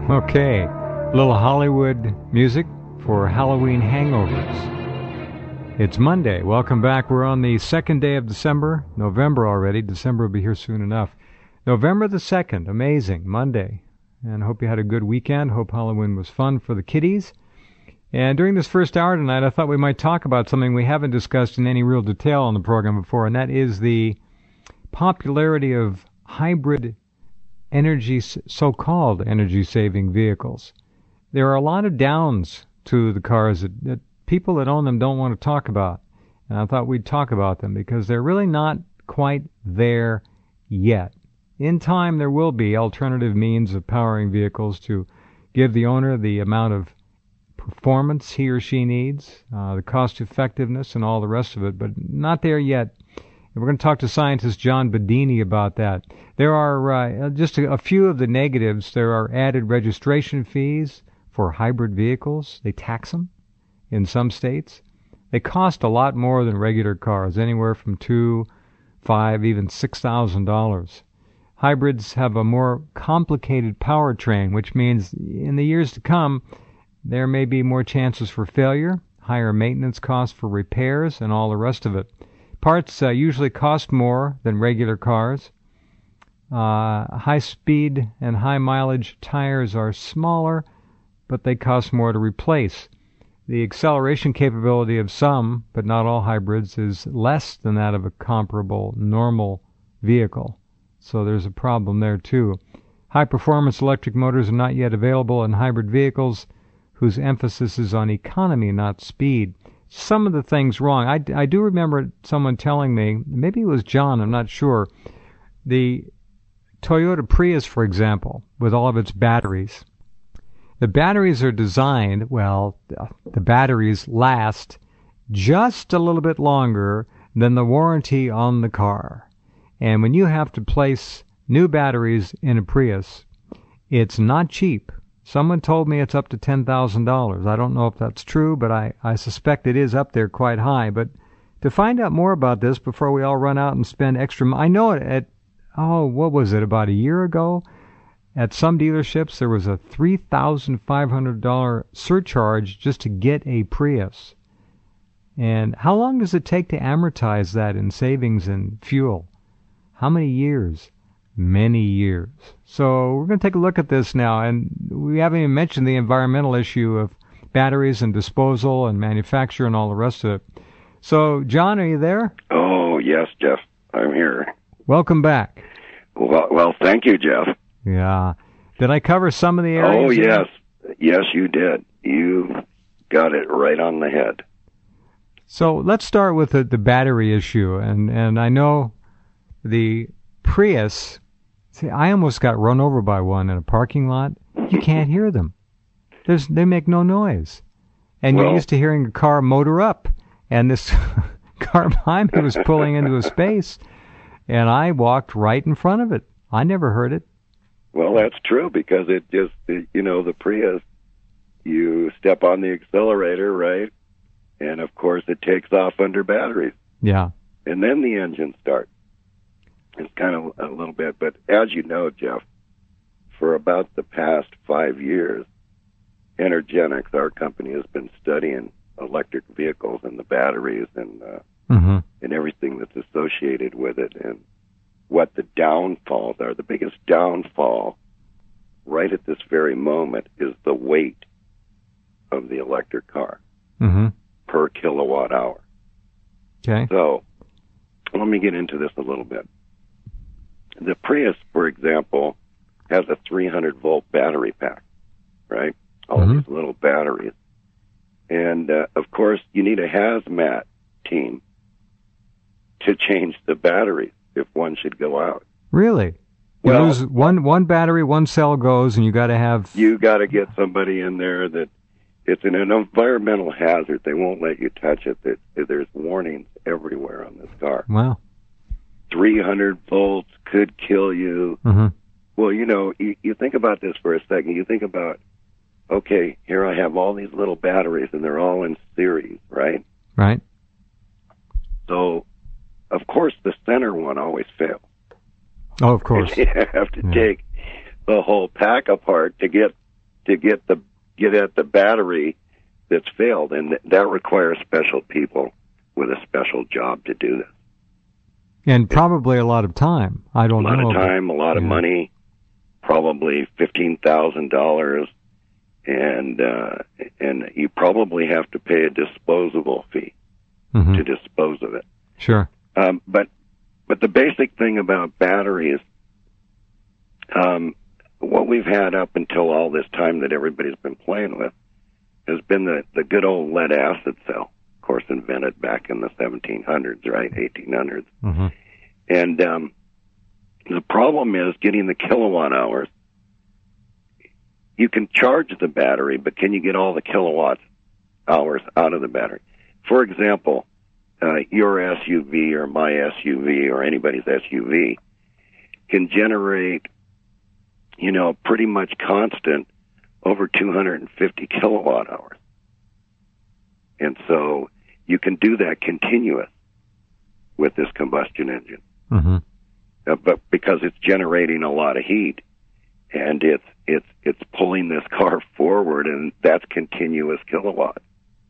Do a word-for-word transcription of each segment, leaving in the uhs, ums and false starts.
Okay, a little Hollywood music for Halloween hangovers. It's Monday. Welcome back. We're on the second day of December. November already. December will be here soon enough. November the second. Amazing. Monday. And hope you had a good weekend. Hope Halloween was fun for the kiddies. And during this first hour tonight, I thought we might talk about something we haven't discussed in any real detail on the program before, and that is the popularity of hybrid energy, so-called energy-saving vehicles. There are a lot of downs to the cars that, that people that own them don't want to talk about. And I thought we'd talk about them because they're really not quite there yet. In time, there will be alternative means of powering vehicles to give the owner the amount of performance he or she needs, uh, the cost effectiveness, and all the rest of it, but not there yet. And we're going to talk to scientist John Bedini about that. There are uh, just a, a few of the negatives. There are added registration fees for hybrid vehicles. They tax them in some states. They cost a lot more than regular cars, anywhere from two, five, even six thousand dollars. Hybrids have a more complicated powertrain, which means in the years to come, there may be more chances for failure, higher maintenance costs for repairs, and all the rest of it. Parts uh, usually cost more than regular cars. Uh, high-speed and high-mileage tires are smaller, but they cost more to replace. The acceleration capability of some, but not all hybrids, is less than that of a comparable normal vehicle. So there's a problem there, too. High-performance electric motors are not yet available in hybrid vehicles, whose emphasis is on economy, not speed. Some of the things wrong. I, I do remember someone telling me, maybe it was John, I'm not sure, the Toyota Prius, for example, with all of its batteries. The batteries are designed, well, the batteries last just a little bit longer than the warranty on the car. And when you have to place new batteries in a Prius, it's not cheap. Someone told me it's up to ten thousand dollars. I don't know if that's true, but I, I suspect it is up there quite high. But to find out more about this before we all run out and spend extra money, I know it at, oh, what was it, about a year ago? At some dealerships, there was a three thousand five hundred dollars surcharge just to get a Prius. And how long does it take to amortize that in savings and fuel? How many years? Many years. So we're going to take a look at this now, and we haven't even mentioned the environmental issue of batteries and disposal and manufacture and all the rest of it. So, John, are you there? Oh, yes, Jeff. I'm here. Welcome back. Well, well thank you, Jeff. Yeah. Did I cover some of the areas? Oh, yes. Yes, you did. You got it right on the head. So let's start with the, the battery issue. And, and I know the Prius, see, I almost got run over by one in a parking lot. You can't hear them. There's, they make no noise. And well, you're used to hearing a car motor up. And this car behind me was pulling into a space, and I walked right in front of it. I never heard it. Well, that's true, because it just, you know, the Prius, you step on the accelerator, right? And, of course, it takes off under batteries. Yeah. And then the engine starts. It's kind of a little bit, but as you know, Jeff, for about the past five years, Energetics, our company, has been studying electric vehicles and the batteries and uh, mm-hmm. and everything that's associated with it, and what the downfalls are. The biggest downfall right at this very moment is the weight of the electric car mm-hmm. per kilowatt hour. Okay. So let me get into this a little bit. The Prius, for example, has a three hundred volt battery pack, right? All mm-hmm. these little batteries. And, uh, of course, you need a hazmat team to change the batteries if one should go out. Really? You well, lose one, one battery, one cell goes, and you got to have... You got to get somebody in there that... It's an, an environmental hazard. They won't let you touch it. It, it. There's warnings everywhere on this car. Wow. three hundred volts could kill you. Mm-hmm. Well, you know, you, you think about this for a second. You think about, okay, here I have all these little batteries, and they're all in series, right? Right. So, of course, the center one always fails. Oh, of course. You have to yeah. take the whole pack apart to get to get the get at the battery that's failed, and th- that requires special people with a special job to do this. And probably a lot of time. I don't know. A lot know, of time, but, a lot yeah. of money, probably fifteen thousand dollars, and uh, and you probably have to pay a disposable fee mm-hmm. to dispose of it. Sure. Um, but but the basic thing about batteries, um, what we've had up until all this time that everybody's been playing with, has been the, the good old lead acid cell, of course, invented back in the seventeen hundreds, right, eighteen hundreds. Mm-hmm. And um, the problem is getting the kilowatt hours. You can charge the battery, but can you get all the kilowatt hours out of the battery? For example, uh, your S U V or my S U V or anybody's S U V can generate, you know, pretty much constant over two hundred fifty kilowatt hours. And so you can do that continuous with this combustion engine. Mm-hmm. Uh, but because it's generating a lot of heat, and it's it's it's pulling this car forward, and that's continuous kilowatt.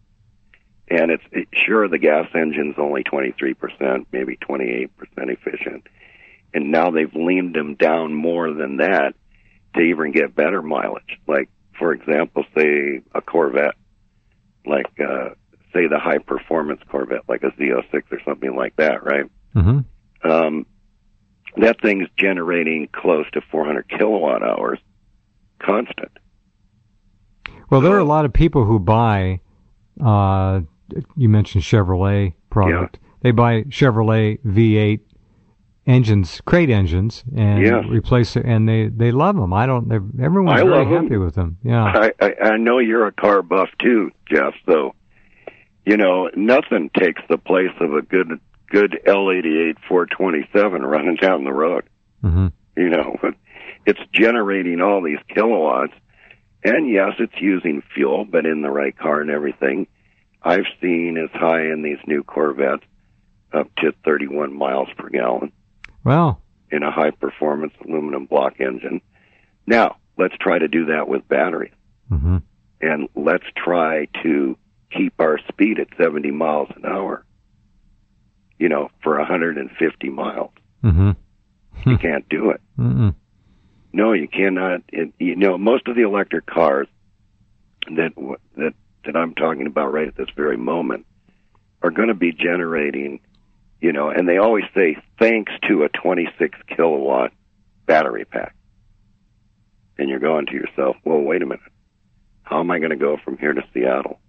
And it's it, sure, the gas engine's only twenty-three percent, maybe twenty-eight percent efficient, and now they've leaned them down more than that to even get better mileage. Like, for example, say a Corvette, like uh, say the high performance Corvette, like a Z oh six or something like that, right? Mm-hmm. Um, that thing's generating close to four hundred kilowatt hours constant. Well, there are a lot of people who buy, uh, you mentioned Chevrolet product. Yeah. They buy Chevrolet V eight engines, crate engines, and yeah. replace it, and they, they love them. I don't, everyone's I very love happy them. with them. Yeah. I, I, I know you're a car buff too, Jeff, so, you know, nothing takes the place of a good good L eighty-eight four twenty-seven running down the road. Mm-hmm. You know, it's generating all these kilowatts, and yes, it's using fuel, but in the right car and everything. I've seen as high in these new Corvettes up to thirty-one miles per gallon. Wow. In a high-performance aluminum block engine. Now, let's try to do that with batteries. Mm-hmm. And let's try to keep our speed at seventy miles an hour. You know, for one hundred fifty miles. Mm-hmm. You can't do it. Mm-mm. No, you cannot. It, you know, most of the electric cars that that that I'm talking about right at this very moment are going to be generating, you know, and they always say thanks to a twenty-six kilowatt battery pack. And you're going to yourself, well, wait a minute. How am I going to go from here to Seattle?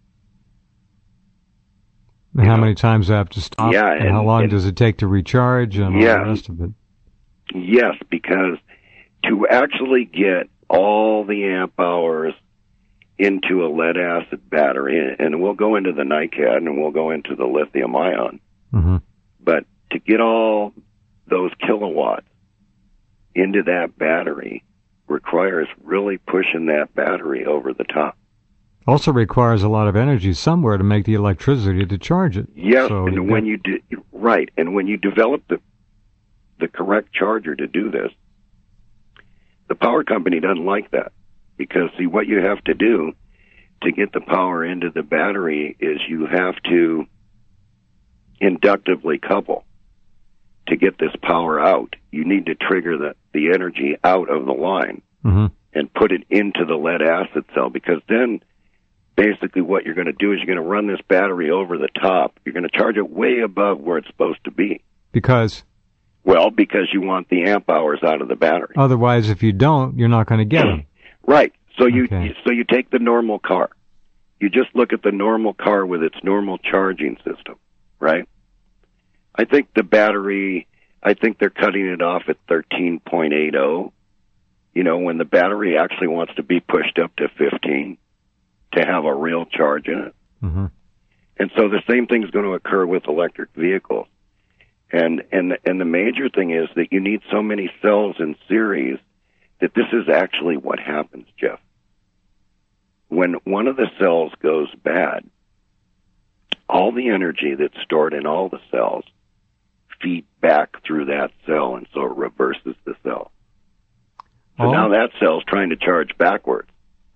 And how know? many times do I have to stop? Yeah, and, and how long and, does it take to recharge and yeah, all the rest of it? Yes, because to actually get all the amp hours into a lead acid battery, and we'll go into the NiCad and we'll go into the lithium ion, mm-hmm. but to get all those kilowatts into that battery requires really pushing that battery over the top. Also requires a lot of energy somewhere to make the electricity to charge it. Yes, so and when you do, right, and when you develop the the correct charger to do this, the power company doesn't like that, because see, what you have to do to get the power into the battery is you have to inductively couple to get this power out. You need to trigger the, the energy out of the line mm-hmm. and put it into the lead acid cell, because then basically what you're going to do is you're going to run this battery over the top. You're going to charge it way above where it's supposed to be. Because? Well, because you want the amp hours out of the battery. Otherwise, if you don't, you're not going to get them. Right. So you, okay. you so you take the normal car. You just look at the normal car with its normal charging system, right? I think the battery, I think they're cutting it off at thirteen point eight oh, you know, when the battery actually wants to be pushed up to fifteen to have a real charge in it. Mm-hmm. And so the same thing is going to occur with electric vehicles. And, and, and the major thing is that you need so many cells in series that this is actually what happens, Jeff. When one of the cells goes bad, all the energy that's stored in all the cells feed back through that cell, and so it reverses the cell. So oh. now that cell's trying to charge backwards.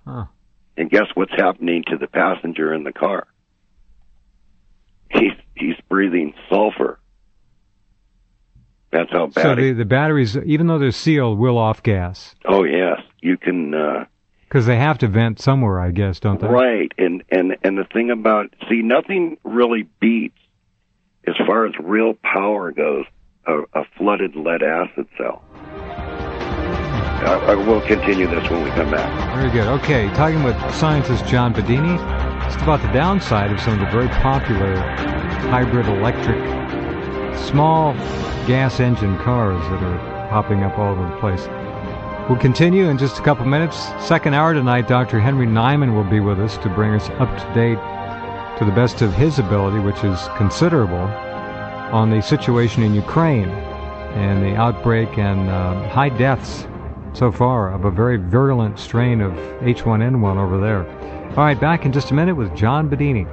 Huh. And guess what's happening to the passenger in the car? He's he's breathing sulfur. That's how bad. So it, the the batteries, even though they're sealed, will off gas. Oh yes, you can. Because uh, they have to vent somewhere, I guess, don't they? Right, and and and the thing about see, nothing really beats, as far as real power goes, a, a flooded lead acid cell. I, I will continue this when we come back. Very good. Okay, talking with scientist John Bedini, just about the downside of some of the very popular hybrid electric small gas engine cars that are popping up all over the place. We'll continue in just a couple minutes. Second hour tonight, Doctor Henry Nyman will be with us to bring us up to date to the best of his ability, which is considerable, on the situation in Ukraine and the outbreak and uh, high deaths so far of a very virulent strain of H one N one over there. All right, back in just a minute with John Bedini.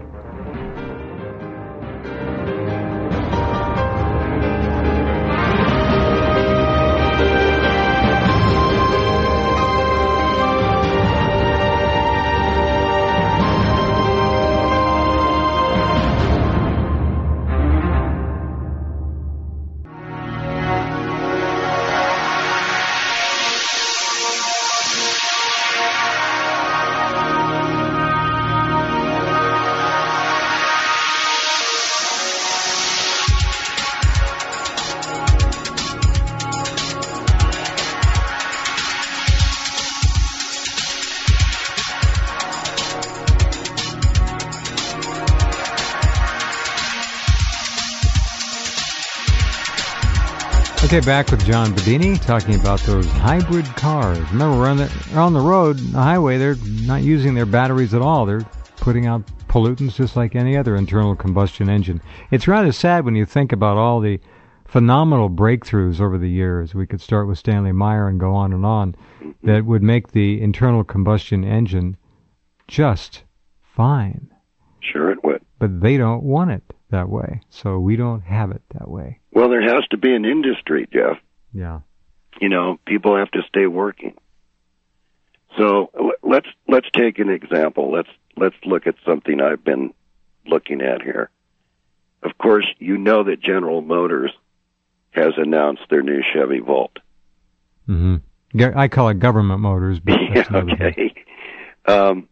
Okay, back with John Bedini talking about those hybrid cars. Remember, we're on the, we're on the road, the highway, they're not using their batteries at all. They're putting out pollutants just like any other internal combustion engine. It's rather sad when you think about all the phenomenal breakthroughs over the years. We could start with Stanley Meyer and go on and on, that would make the internal combustion engine just fine. Sure it would. But they don't want it that way, so we don't have it that way. Well, there has to be an industry, Jeff. Yeah. You know, people have to stay working. So let's let's take an example. Let's let's look at something I've been looking at here. Of course, you know that General Motors has announced their new Chevy Volt. Mm-hmm. I call it government motors, but that's yeah, okay. Um,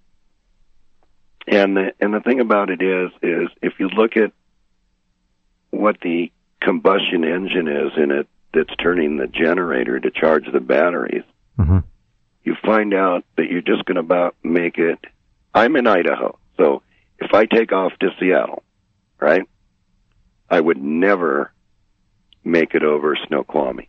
and the and the thing about it is, is if you look at what the combustion engine is in it that's turning the generator to charge the batteries, mm-hmm. you find out that you're just going to about make it. I'm in Idaho, so if I take off to Seattle, right, I would never make it over Snoqualmie.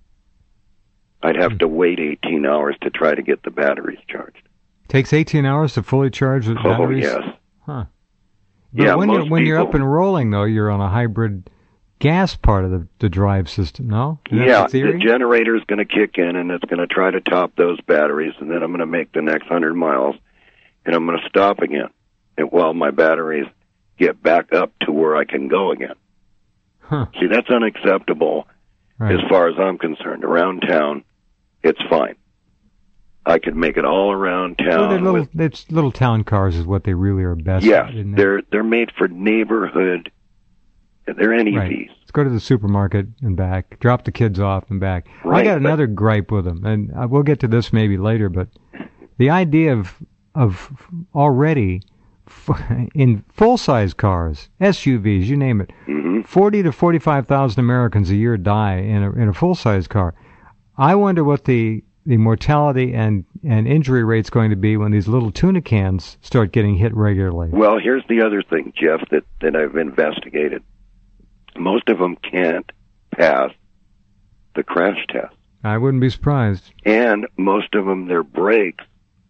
I'd have mm-hmm. to wait eighteen hours to try to get the batteries charged. Takes eighteen hours to fully charge the batteries? Oh, yes. Huh. But yeah, when, most you're, when people, you're up and rolling, though, you're on a hybrid gas part of the, the drive system, no? Isn't yeah, the, the generator's going to kick in, and it's going to try to top those batteries, and then I'm going to make the next one hundred miles, and I'm going to stop again and while my batteries get back up to where I can go again. Huh. See, that's unacceptable right. as far as I'm concerned. Around town, it's fine. I could make it all around town. Well, they're little, with, it's little town cars is what they really are best yeah, at. Yeah, they're they're made for neighborhood. They're N E Vs. Right. Let's go to the supermarket and back. Drop the kids off and back. Right, I got another gripe with them, and we'll get to this maybe later. But the idea of of already in full size cars, S U Vs, you name it, mm-hmm. forty to forty five thousand Americans a year die in a in a full size car. I wonder what the the mortality and, and injury rate's going to be when these little tuna cans start getting hit regularly. Well, here's the other thing, Jeff, that, that I've investigated. Most of them can't pass the crash test. I wouldn't be surprised. And most of them, their brakes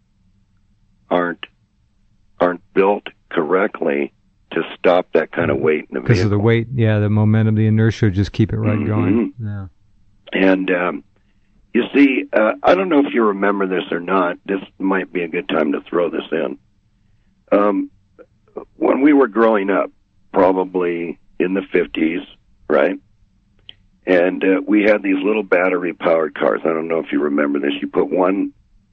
aren't aren't built correctly to stop that kind of weight in the vehicle. Because of the weight, yeah, the momentum, the inertia, just keep it right mm-hmm. going. Yeah. And um, you see, uh, I don't know if you remember this or not. This might be a good time to throw this in. Um, when we were growing up, probably in the fifties, right? And uh, we had these little battery-powered cars. I don't know if you remember this. You put one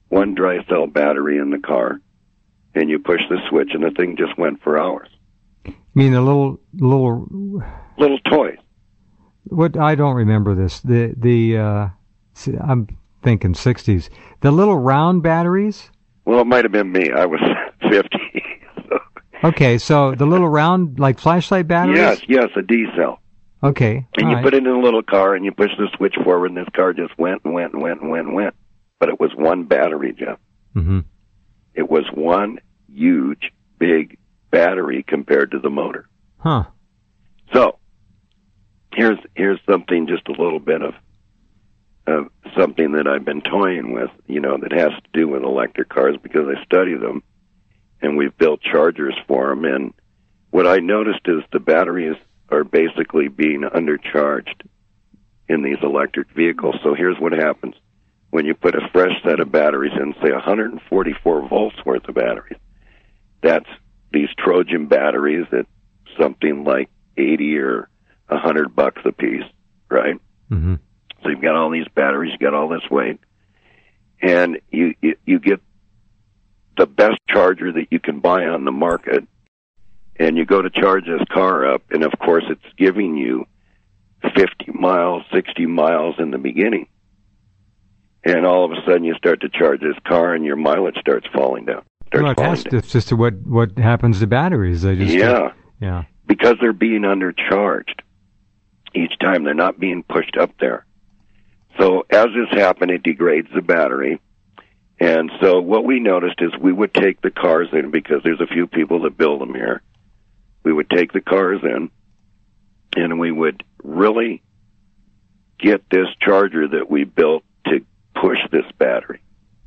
one dry cell battery in the car, and you push the switch, and the thing just went for hours. You mean the little little little toys? What I don't remember this. The the uh, I'm thinking sixties. The little round batteries. Well, it might have been me. I was fifty. So. Okay, so the little round, like flashlight batteries? Yes, yes, a D cell. Okay. And you right. put it in a little car, and you push the switch forward, and this car just went and went and went and went and went. But it was one battery, Jeff. Mm-hmm. It was one huge, big battery compared to the motor. Huh. So, here's here's something, just a little bit of uh, something that I've been toying with, you know, that has to do with electric cars because I study them, and we've built chargers for them. And what I noticed is the batteries are basically being undercharged in these electric vehicles. So here's what happens. When you put a fresh set of batteries in, say one hundred forty-four volts worth of batteries, that's these Trojan batteries at something like eighty or one hundred bucks a piece, right? Mm-hmm. So you've got all these batteries, you got all this weight, and you, you you get the best charger that you can buy on the market, and you go to charge this car up, and of course it's giving you fifty miles, sixty miles in the beginning. And all of a sudden you start to charge this car and your mileage starts falling down. Starts well, falling that's down. it's just what, what happens to batteries. They just yeah. Get, yeah. Because they're being undercharged each time. They're not being pushed up there. So as this happened, it degrades the battery. And so what we noticed is we would take the cars in, because there's a few people that build them here. We would take the cars in, and we would really get this charger that we built to push this battery.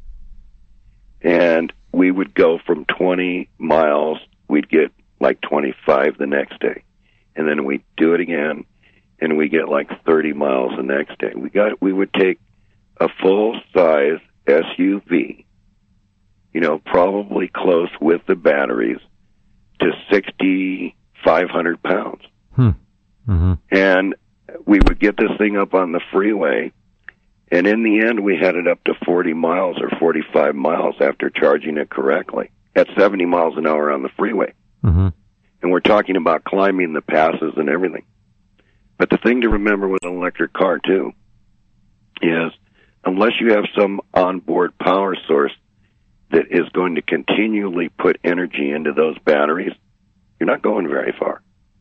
And we would go from twenty miles, we'd get like twenty-five the next day. And then we'd do it again, and we get like thirty miles the next day. We got we would take a full-size S U V, you know, probably close with the batteries, to sixty-five hundred pounds. Hmm. Mm-hmm. And we would get this thing up on the freeway, and in the end we had it up to forty miles or forty-five miles after charging it correctly at seventy miles an hour on the freeway. Mm-hmm. And we're talking about climbing the passes and everything. But the thing to remember with an electric car, too, is unless you have some onboard power source that is going to continually put energy into those batteries, you're not going very far.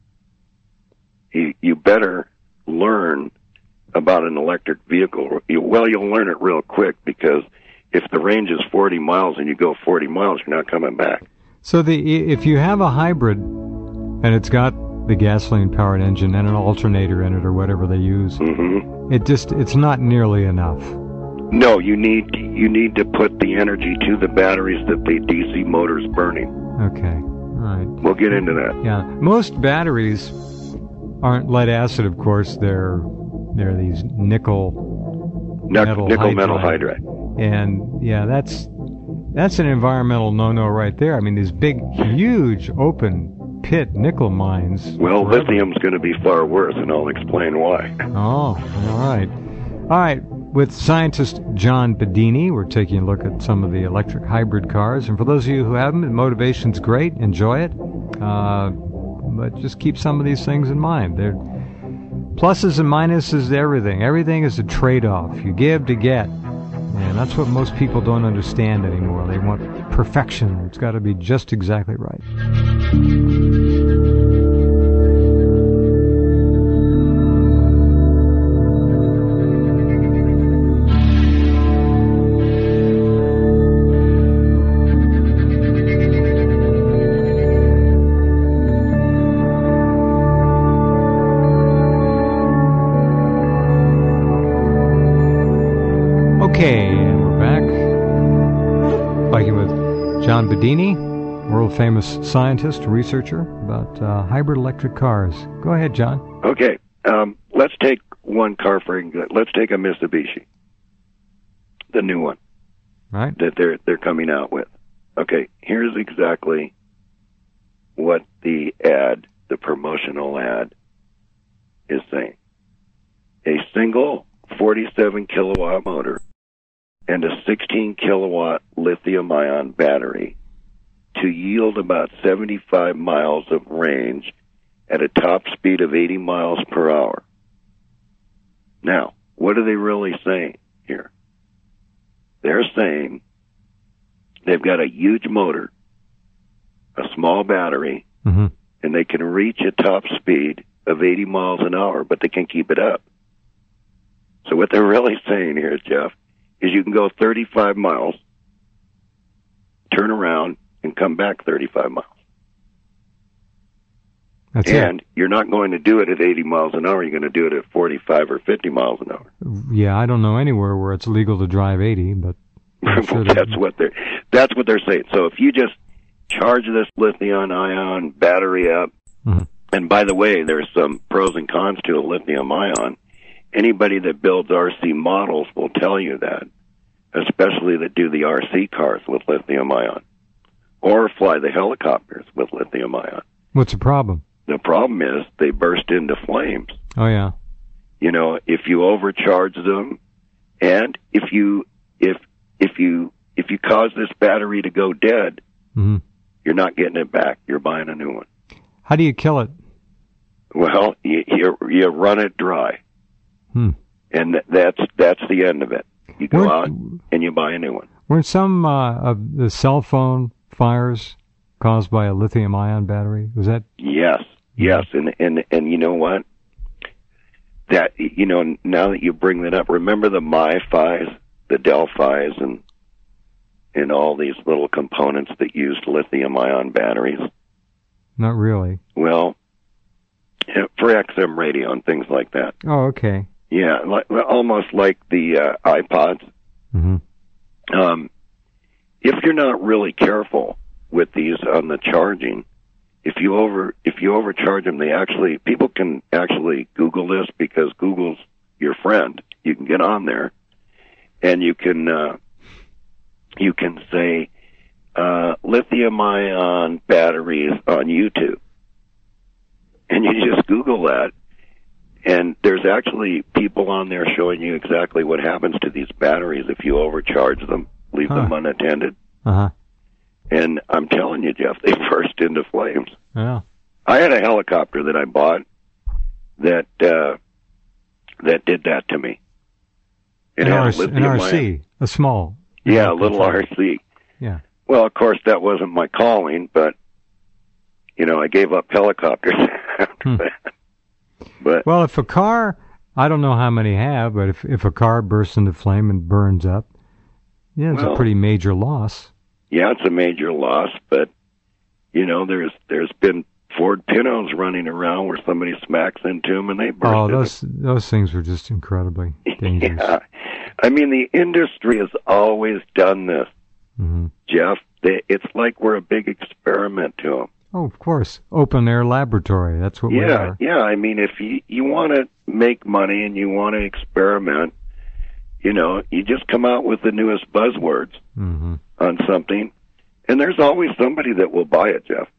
You, you better learn about an electric vehicle. You, well, you'll learn it real quick, because if the range is forty miles and you go forty miles, you're not coming back. So the if you have a hybrid and it's got the gasoline-powered engine and an alternator in it or whatever they use, mm-hmm. it just it's not nearly enough. No, you need you need to put the energy to the batteries that the D C motor's burning. Okay, all right. We'll get into that. Yeah, most batteries aren't lead acid, of course. They're they're these nickel Ne- metal nickel hydride. metal hydride. And yeah, that's that's an environmental no-no right there. I mean, these big, huge open pit nickel mines. Well, forever. lithium's going to be far worse, and I'll explain why. Oh, all right. All right. With scientist John Bedini, we're taking a look at some of the electric hybrid cars. And for those of you who haven't, motivation's great. Enjoy it. Uh, but just keep some of these things in mind. They're pluses and minuses to everything. Everything is a trade-off. You give to get. And that's what most people don't understand anymore. They want perfection. It's got to be just exactly right. Okay, and we're back. Talking with John Bedini, world-famous scientist, researcher about uh, hybrid electric cars. Go ahead, John. Okay, um, let's take one car for example. Let's take a Mitsubishi, the new one, Right. that they're they're coming out with. Okay, here's exactly what the ad, the promotional ad, is saying. A single forty-seven kilowatt motor and a sixteen kilowatt lithium ion battery to yield about seventy-five miles of range at a top speed of eighty miles per hour. Now, what are they really saying here? They're saying they've got a huge motor, a small battery, mm-hmm. and they can reach a top speed of eighty miles an hour, but they can't keep it up. So what they're really saying here, Jeff, is you can go thirty-five miles, turn around, and come back thirty-five miles. That's and it. You're not going to do it at eighty miles an hour. You're going to do it at forty-five or fifty miles an hour. Yeah, I don't know anywhere where it's legal to drive eighty, but I'm sure that's that... what they're that's what they're saying. So if you just charge this lithium-ion battery up, mm-hmm. and by the way, there's some pros and cons to a lithium-ion. Anybody that builds R C models will tell you that, especially that do the R C cars with lithium-ion, or fly the helicopters with lithium-ion. What's the problem? The problem is they burst into flames. Oh, yeah. You know, if you overcharge them, and if you if if you if you cause this battery to go dead, mm-hmm. you're not getting it back. You're buying a new one. How do you kill it? Well, you you, you run it dry, hmm. and that's that's the end of it. You go weren't, out and you buy a new one. Weren't some uh, of the cell phone fires caused by a lithium-ion battery? Was that? Yes, yes, and and and you know what? That you know now that you bring that up, remember the MiFis, the Delphis, and and all these little components that used lithium-ion batteries. Not really. Well, for X M radio and things like that. Oh, okay. Yeah, like, almost like the uh, iPods. Mm-hmm. Um, if you're not really careful with these on the charging, if you over if you overcharge them, they actually people can actually Google this because Google's your friend. You can get on there, and you can uh, you can say uh, lithium-ion batteries on YouTube, and you just Google that, and there's actually people on there showing you exactly what happens to these batteries if you overcharge them, leave huh. them unattended. Uh-huh. And I'm telling you, Jeff, they burst into flames. Yeah. I had a helicopter that I bought that uh, that did that to me. It an, had R- a lithium an R C, ion. a small. Yeah, a little R C. Yeah. Well, of course, that wasn't my calling, but, you know, I gave up helicopters after hmm. that. But well, if a car, I don't know how many have, but if, if a car bursts into flame and burns up, yeah, it's well, a pretty major loss. Yeah, it's a major loss, but, you know, there's there's been Ford Pintos running around where somebody smacks into them and they burst. Oh, those into... those things were just incredibly dangerous. Yeah. I mean, the industry has always done this, mm-hmm. Jeff. They, it's like we're a big experiment to them. Oh, of course. Open air laboratory. That's what yeah, we are. Yeah, I mean, if you, you want to make money and you want to experiment, you know, you just come out with the newest buzzwords mm-hmm. on something, and there's always somebody that will buy it, Jeff.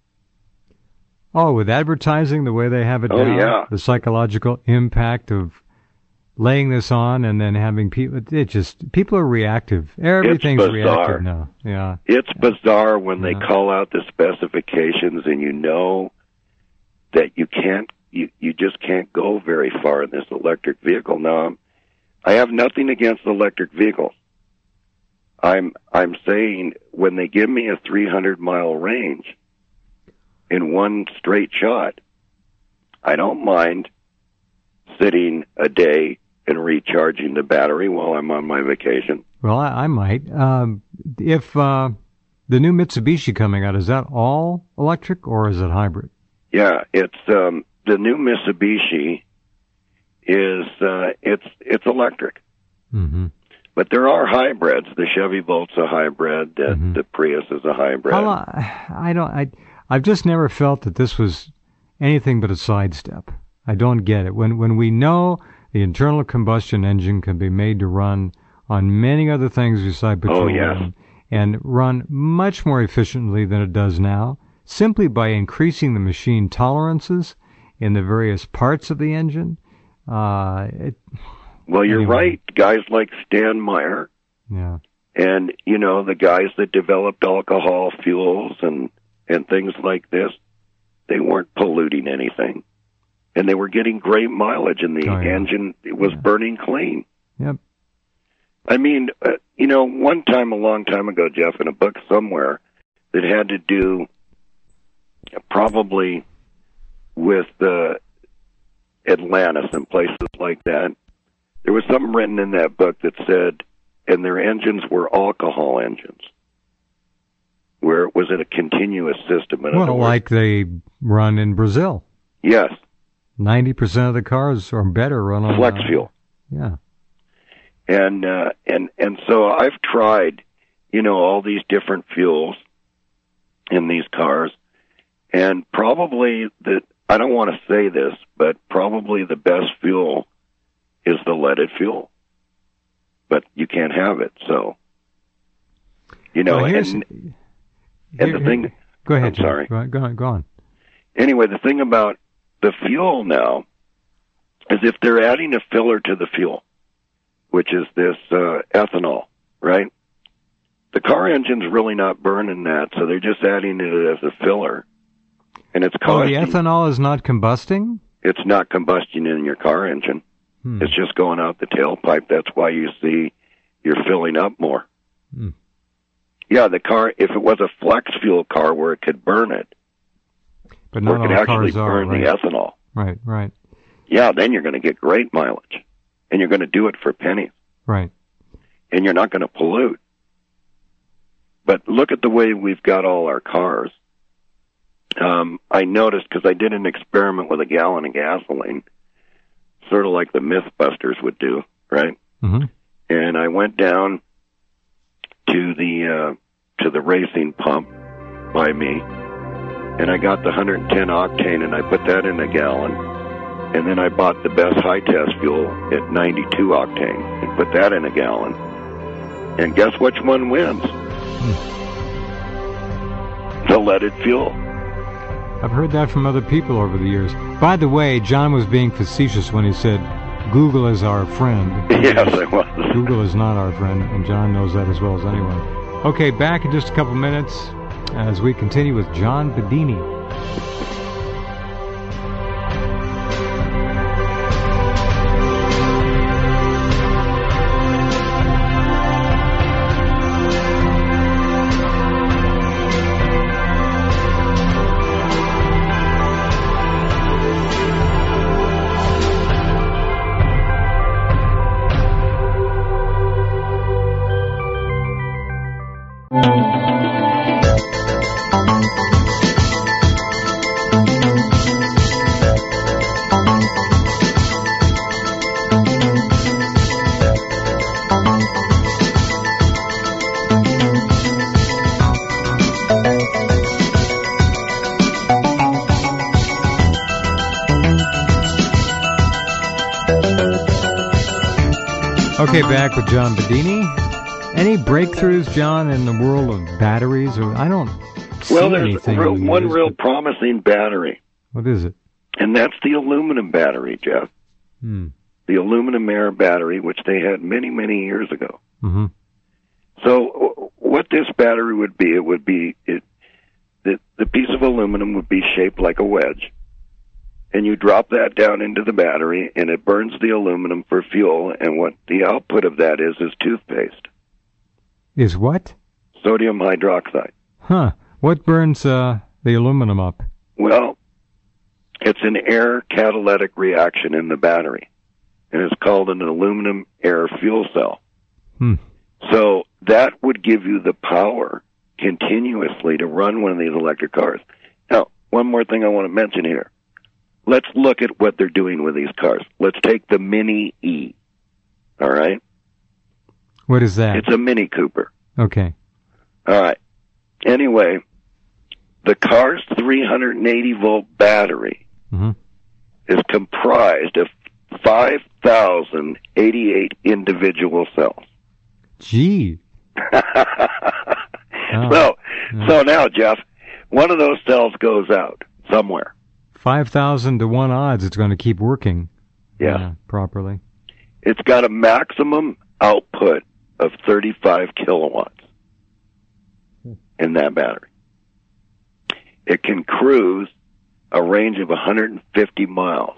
Oh, with advertising the way they have it oh, now, yeah. the psychological impact of laying this on and then having people, it just, people are reactive. Everything's reactive now. Yeah. It's bizarre when yeah. they call out the specifications and you know that you can't, you, you just can't go very far in this electric vehicle. Now, I have nothing against electric vehicles. I'm, I'm saying when they give me a three hundred mile range in one straight shot, I don't mind sitting a day and recharging the battery while I'm on my vacation. Well, I, I might. Um, if uh, the new Mitsubishi coming out, is that all electric or is it hybrid? Yeah, it's um, the new Mitsubishi is uh, it's it's electric, mm-hmm. but there are hybrids. The Chevy Volt's a hybrid. The, mm-hmm. the Prius is a hybrid. Well, I don't. I I've just never felt that this was anything but a sidestep. I don't get it. When when we know the internal combustion engine can be made to run on many other things besides petroleum, oh, yes. and run much more efficiently than it does now, simply by increasing the machine tolerances in the various parts of the engine. Uh, it, well, you're anyway. right. Guys like Stan Meyer Yeah. And, you know, the guys that developed alcohol fuels and, and things like this, they weren't polluting anything. And they were getting great mileage, and the oh, yeah. engine was yeah. burning clean. Yep. I mean, uh, you know, one time, a long time ago, Jeff, in a book somewhere that had to do probably with uh, Atlantis and places like that, there was something written in that book that said, and their engines were alcohol engines, where it was in a continuous system. In well, like they run in Brazil. Yes. ninety percent of the cars or better run on flex uh, fuel. Yeah. And, uh, and, and so I've tried, you know, all these different fuels in these cars, and probably the, I don't want to say this, but probably the best fuel is the leaded fuel. But you can't have it, so, you know, well, and, here, and the thing... Here, go ahead, I'm Jim. sorry. Go on, go on, go on. Anyway, the thing about the fuel now is if they're adding a filler to the fuel, which is this uh, ethanol, right? The car engine's really not burning that, so they're just adding it as a filler. And it's costing... Oh, the ethanol is not combusting? It's not combusting in your car engine. Hmm. It's just going out the tailpipe. That's why you see you're filling up more. Hmm. Yeah, the car, if it was a flex fuel car where it could burn it, but or not it could all actually cars are, burn right. the ethanol. Right, right. Yeah, then you're going to get great mileage. And you're going to do it for pennies. Right. And you're not going to pollute. But look at the way we've got all our cars. Um, I noticed, because I did an experiment with a gallon of gasoline, sort of like the Mythbusters would do, right? Mm-hmm. And I went down to the uh, to the racing pump by me, and I got the one hundred ten octane, and I put that in a gallon. And then I bought the best high-test fuel at ninety-two octane and put that in a gallon. And guess which one wins? Hmm. The leaded fuel. I've heard that from other people over the years. By the way, John was being facetious when he said, Google is our friend. Yes, I was. Google is not our friend, and John knows that as well as anyone. Okay, back in just a couple minutes as we continue with John Bedini. Okay, back with John Bedini. Any breakthroughs, John, in the world of batteries? Or I don't see well, there's anything. real, one use, real but... promising battery. What is it? And that's the aluminum battery, Jeff. Hmm. The aluminum air battery, which they had many, many years ago. Mm-hmm. So what this battery would be, it would be, it, the, the piece of aluminum would be shaped like a wedge. And you drop that down into the battery, and it burns the aluminum for fuel, and what the output of that is is toothpaste. Is what? Sodium hydroxide. Huh. What burns uh, the aluminum up? Well, it's an air catalytic reaction in the battery, and it's called an aluminum air fuel cell. Hmm. So that would give you the power continuously to run one of these electric cars. Now, one more thing I want to mention here. Let's look at what they're doing with these cars. Let's take the Mini E. All right? What is that? It's a Mini Cooper. Okay. All right. Anyway, the car's three hundred eighty volt battery mm-hmm. is comprised of five thousand eighty-eight individual cells. Gee. oh. So, yeah. so now, Jeff, one of those cells goes out somewhere. five thousand to one odds it's going to keep working yeah. uh, properly. It's got a maximum output of thirty-five kilowatts in that battery. It can cruise a range of one hundred fifty miles,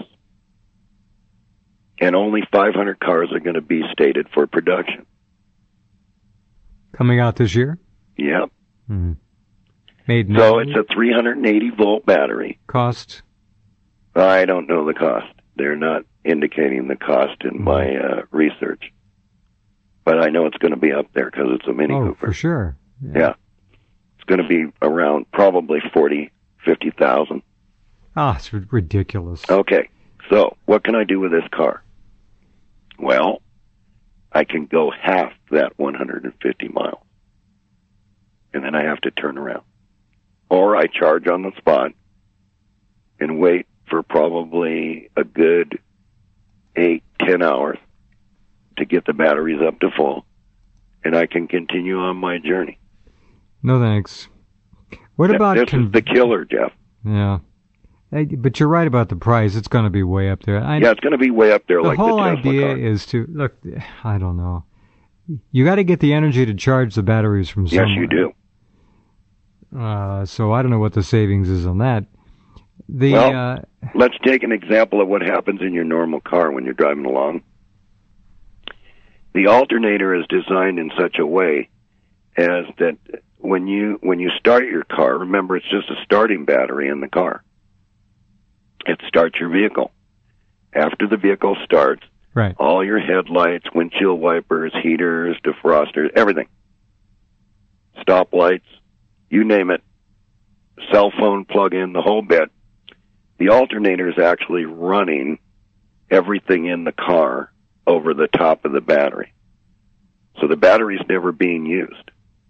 and only five hundred cars are going to be stated for production. Coming out this year? Yep. Mm-hmm. Made so no it's a three hundred eighty volt battery. Cost? I don't know the cost. They're not indicating the cost in my uh, research. But I know it's going to be up there because it's a Mini oh, Cooper. For sure. Yeah. yeah. It's going to be around probably forty, fifty thousand. Ah, it's ridiculous. Okay. So what can I do with this car? Well, I can go half that one hundred fifty miles. And then I have to turn around. Or I charge on the spot and wait for probably a good eight, ten hours to get the batteries up to full, and I can continue on my journey. No thanks. What Th- about... This con- is the killer, Jeff. Yeah. Hey, but you're right about the price. It's going to be way up there. I, yeah, it's going to be way up there the like the whole Tesla idea car. is to... Look, I don't know. You got to get the energy to charge the batteries from somewhere. Yes, you do. Uh, so I don't know what the savings is on that. The well, uh, let's take an example of what happens in your normal car when you're driving along. The alternator is designed in such a way as that when you when you start your car, remember it's just a starting battery in the car. It starts your vehicle. After the vehicle starts, right. all your headlights, windshield wipers, heaters, defrosters, everything, stoplights, you name it, cell phone plug-in, the whole bit. The alternator is actually running everything in the car over the top of the battery. So the battery's never being used.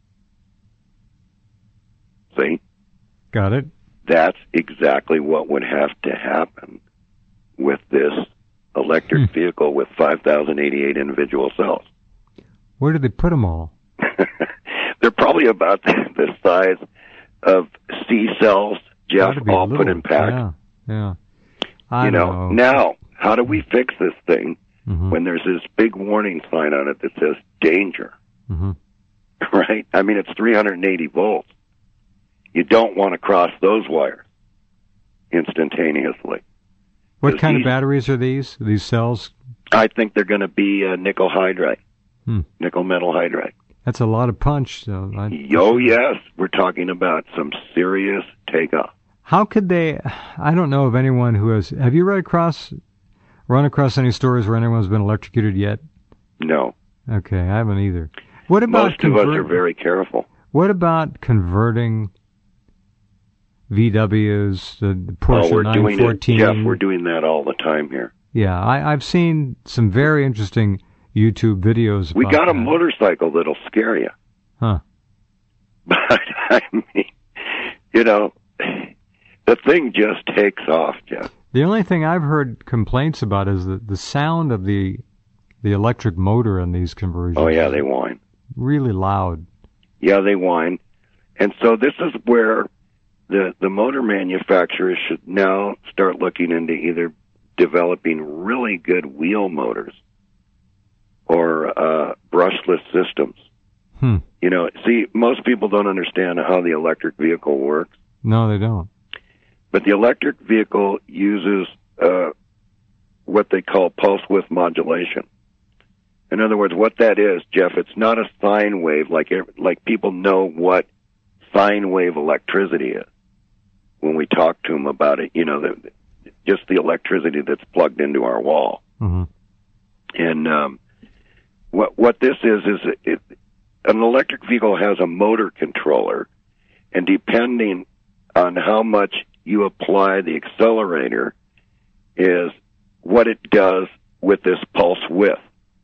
See? Got it. That's exactly what would have to happen with this electric hmm. vehicle with five thousand eighty-eight individual cells. Where do they put them all? They're probably about the size of C cells, Jeff, all put in packs. Yeah, yeah. I you know, know. Now, how do we fix this thing mm-hmm. when there's this big warning sign on it that says danger? Mm-hmm. Right? I mean, it's three hundred eighty volts. You don't want to cross those wires instantaneously. What kind these, of batteries are these? These cells? I think they're going to be uh, nickel hydride, hmm. nickel metal hydride. That's a lot of punch, though. I, oh, yes. We're talking about some serious takeoff. How could they... I don't know of anyone who has... Have you run across, run across any stories where anyone's been electrocuted yet? No. Okay, I haven't either. What about Most convert- of us are very careful. What about converting V Ws, the, the Porsche oh, we're nine fourteen? Doing it, Jeff, we're doing that all the time here. Yeah, I, I've seen some very interesting YouTube videos about We got that. a motorcycle that'll scare you. Huh. But, I mean, you know, the thing just takes off, Jeff. The only thing I've heard complaints about is the, the sound of the the electric motor in these conversions. Oh, yeah, they whine. Really loud. Yeah, they whine. And so this is where the, the motor manufacturers should now start looking into either developing really good wheel motors or uh, brushless systems. Hmm. You know, see, most people don't understand how the electric vehicle works. No, they don't. But the electric vehicle uses uh, what they call pulse width modulation. In other words, what that is, Jeff, it's not a sine wave like like people know what sine wave electricity is when we talk to them about it. You know, the, just the electricity that's plugged into our wall. Mm-hmm. And um, what what this is is it, an electric vehicle has a motor controller, and depending on how much you apply the accelerator, is what it does with this pulse width.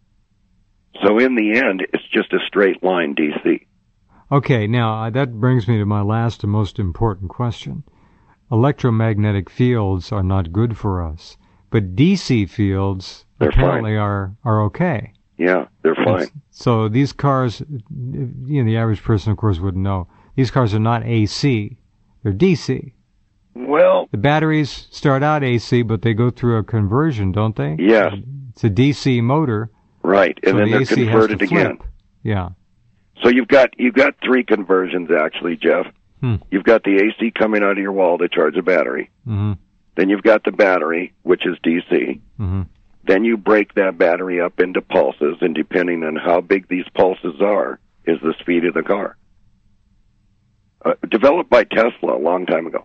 So in the end, it's just a straight line D C. Okay, now uh, that brings me to my last and most important question. Electromagnetic fields are not good for us, but D C fields they're apparently fine. are are okay. Yeah, they're fine. And so these cars, you know, the average person, of course, wouldn't know. These cars are not A C; they're D C. Well, the batteries start out A C, but they go through a conversion, don't they? Yes. It's a D C motor. Right, and so then the they're A C converted has to flip. again. Yeah. So you've got you've got three conversions actually, Jeff. Hmm. You've got the A C coming out of your wall to charge a battery. Mm-hmm. Then you've got the battery, which is D C. Mm-hmm. Then you break that battery up into pulses, and depending on how big these pulses are, is the speed of the car. Uh, developed by Tesla a long time ago.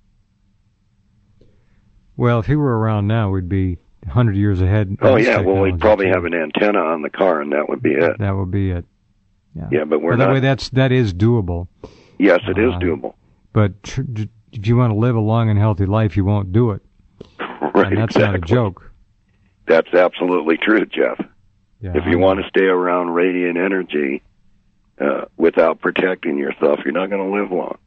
Well, if he were around now, we'd be one hundred years ahead. Oh, yeah. Well, we'd probably have an antenna on the car, and that would be it. That would be it. Yeah, yeah but we're By not. the way, that's, that is doable. Yes, it is uh, doable. But tr- if you want to live a long and healthy life, you won't do it. Right, and that's exactly. not a joke. That's absolutely true, Jeff. Yeah, if you I'm, want to stay around radiant energy uh, without protecting yourself, you're not going to live long.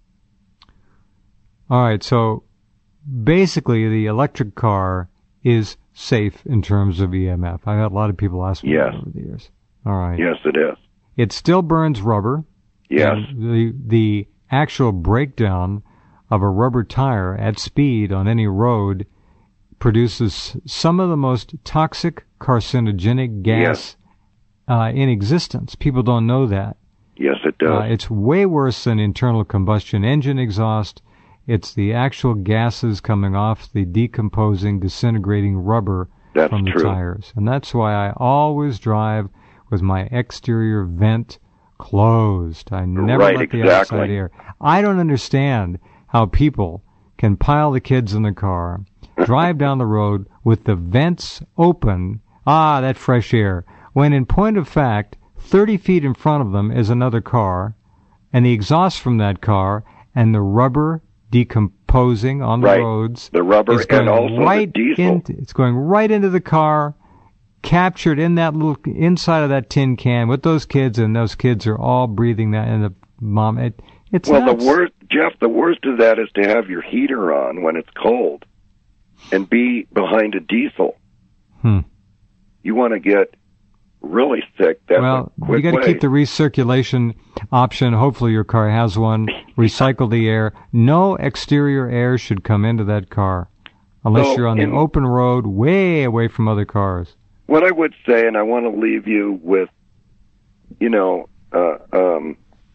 All right, so basically the electric car is safe in terms of E M F. I've had a lot of people ask me yes. that over the years. All right. Yes, it is. It still burns rubber. Yes. The, the actual breakdown of a rubber tire at speed on any road produces some of the most toxic carcinogenic gas yes. uh, in existence. People don't know that. Yes, it does. Uh, it's way worse than internal combustion engine exhaust. It's the actual gases coming off the decomposing, disintegrating rubber that's from the true. tires. And that's why I always drive with my exterior vent closed. I never right, let the exactly. outside air. I don't understand how people can pile the kids in the car, drive down the road with the vents open, ah, that fresh air, when in point of fact, thirty feet in front of them is another car, and the exhaust from that car, and the rubber decomposing on the right. roads. The rubber is going and also right the diesel. Into, it's going right into the car, captured in that little inside of that tin can with those kids, and those kids are all breathing that. And the mom, it, it's well, nuts. the worst, Jeff. The worst of that is to have your heater on when it's cold, and be behind a diesel. Hmm. You want to get really sick. That's well, a quick you got to way. keep the recirculation option. Hopefully, your car has one. Recycle the air. No exterior air should come into that car unless so you're on the in, open road, way away from other cars. What I would say, and I want to leave you with, you know, uh, um,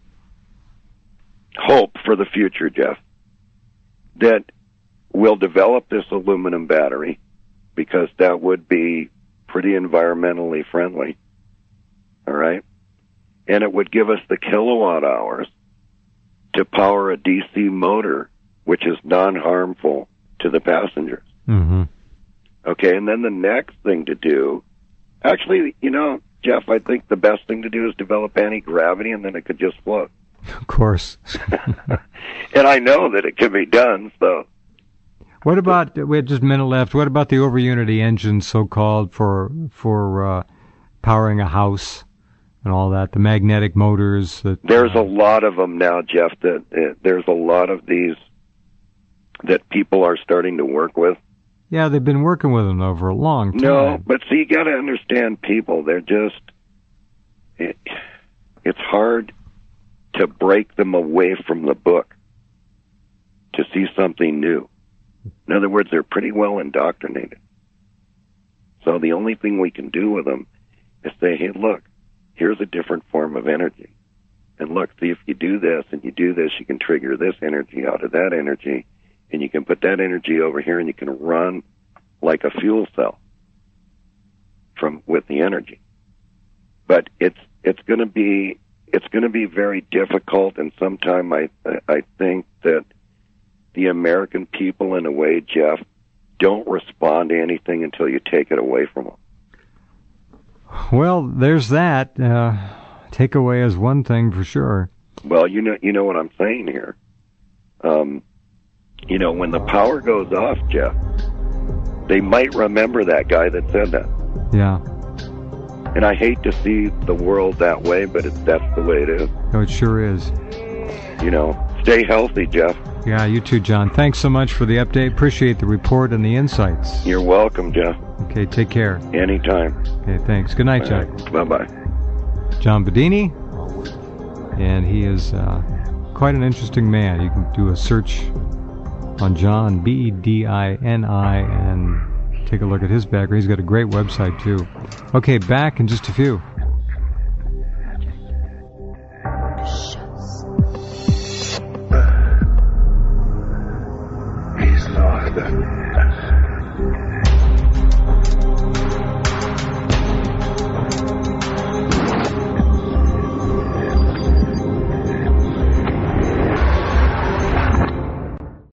hope for the future, Jeff, that we'll develop this aluminum battery because that would be pretty environmentally friendly, all right? And it would give us the kilowatt hours to power a D C motor, which is non-harmful to the passengers. Mm-hmm. Okay, and then the next thing to do, actually, you know, Jeff, I think the best thing to do is develop anti-gravity, and then it could just float. Of course. And I know that it can be done, so. What about, we had just a minute left, what about the over-unity engine, so-called, for for uh, powering a house and all that, the magnetic motors? That, there's uh, a lot of them now, Jeff, that uh, there's a lot of these that people are starting to work with. Yeah, they've been working with them over a long time. No, but see, you got to understand people. They're just, it, it's hard to break them away from the book to see something new. In other words, they're pretty well indoctrinated. So the only thing we can do with them is say, hey, look, here's a different form of energy. And look, see, if you do this and you do this, you can trigger this energy out of that energy, and you can put that energy over here, and you can run like a fuel cell from with the energy. But it's it's going to be it's going to be very difficult, and sometime I I think that the American people, in a way, Jeff, don't respond to anything until you take it away from them. Well, there's that. Uh, takeaway is one thing for sure. Well, you know you know what I'm saying here. Um, you know, when the power goes off, Jeff, they might remember that guy that said that. Yeah. And I hate to see the world that way, but it's, that's the way it is. Oh, it sure is. You know, stay healthy, Jeff. Yeah, you too, John. Thanks so much for the update. Appreciate the report and the insights. You're welcome, Jeff. Okay, take care. Anytime. Okay, thanks. Good night, John. Right. Bye-bye. John Bedini, and he is uh, quite an interesting man. You can do a search on John, B E D I N I, and take a look at his background. He's got a great website, too. Okay, back in just a few.